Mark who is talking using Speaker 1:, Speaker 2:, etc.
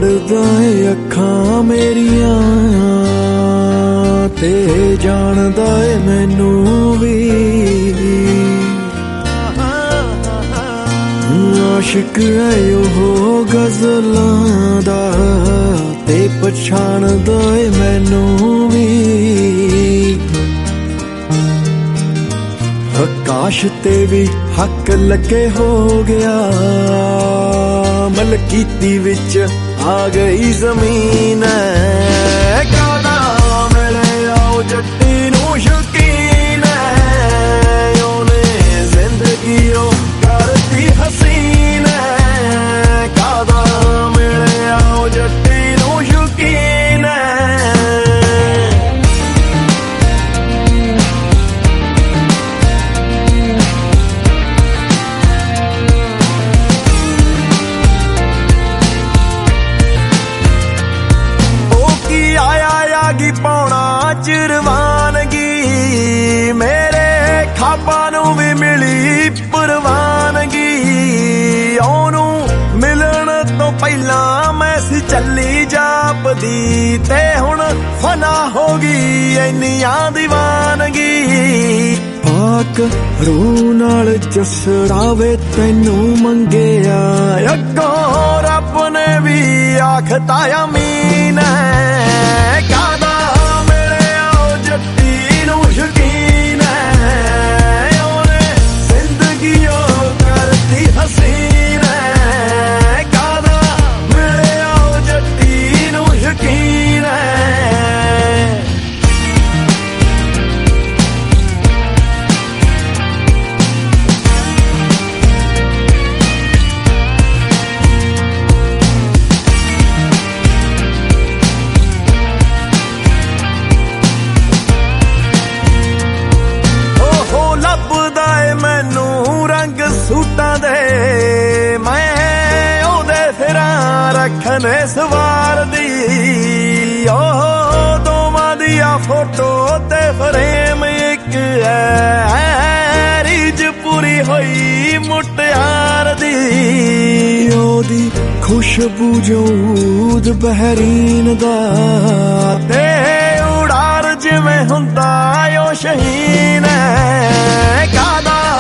Speaker 1: ਕਰਦਾ ਏ ਅੱਖਾਂ ਮੇਰੀਆਂ ਤੇ ਜਾਣਦਾ ਏ ਮੈਨੂੰ ਵੀ। ਆਸ਼ਿਕ ਏ ਉਹ ਗਜ਼ਲਾਂ ਦਾ ਤੇ ਪਛਾਣਦਾ ਏ ਮੈਨੂੰ ਵੀ। ਆਕਾਸ਼ ਤੇ ਵੀ ਹੱਕ ਲੱਗੇ ਹੋ ਗਿਆ, ਮਲਕੀਤੀ ਵਿੱਚ ਆ ਗਈ ਜ਼ਮੀਨ। ਕਾਹਦਾ ਮਿਲਿਆ ਉਹ ਜੱਟੀ ਨੂੰ ਸ਼ੌਕੀਨ, ਉਹਨੇ ਜ਼ਿੰਦਗੀ ਉਹ ਕਰਤੀ ਹਸੀਨ। ਕਾਹਦਾ ਮਿਲਿਆ ਉਹ ਜੱਟੀ ਨੂੰ ਸ਼ੌਕੀਨ। ਪਾਉਣਾ ਚਿਰਵਾਨਗੀ, ਮੇਰੇ ਖਾਬਾਂ ਨੂੰ ਵੀ ਮਿਲੀ ਪ੍ਰਵਾਨਗੀ। ਉਹਨੂੰ ਮਿਲਣ ਤੋਂ ਪਹਿਲਾਂ ਮੈਂ ਸੀ ਚੱਲੀ ਜਾਪਦੀ, ਤੇ ਹੁਣ ਫਨਾ ਹੋ ਗਈ ਇੰਨੀਆਂ ਦੀਵਾਨਗੀ। ਪਾਕ ਰੂਹ ਨਾਲ ਜਸੜਾਵੇ ਤੈਨੂੰ ਮੰਗਿਆ, ਅੱਗੋਂ ਰੱਬ ਨੇ ਵੀ ਆਖਤਾ ਅਮੀਨ। ਸੂਟਾਂ ਦੇ ਮੈਂ ਉਹਦੇ ਫਿਰਾਂ ਰੱਖਣੇ ਸਵਾਰਦੀ, ਉਹ ਦੋਵਾਂ ਦੀਆਂ ਫੋਟੋ ਤੇ ਫਰੇਮ ਇੱਕ ਐ, ਰੀਝ ਪੂਰੀ ਹੋਈ ਮੁਟਿਆਰ ਦੀ। ਉਹਦੀ ਖੁਸ਼ਬੂ ਜੂਦ ਬਹਿਰੀਨ ਦਾ, ਤੇ ਉਡਾਰ ਜਿਵੇਂ ਹੁੰਦਾ ਉਹ ਸ਼ਹੀਨ। ਕਾਹਦਾ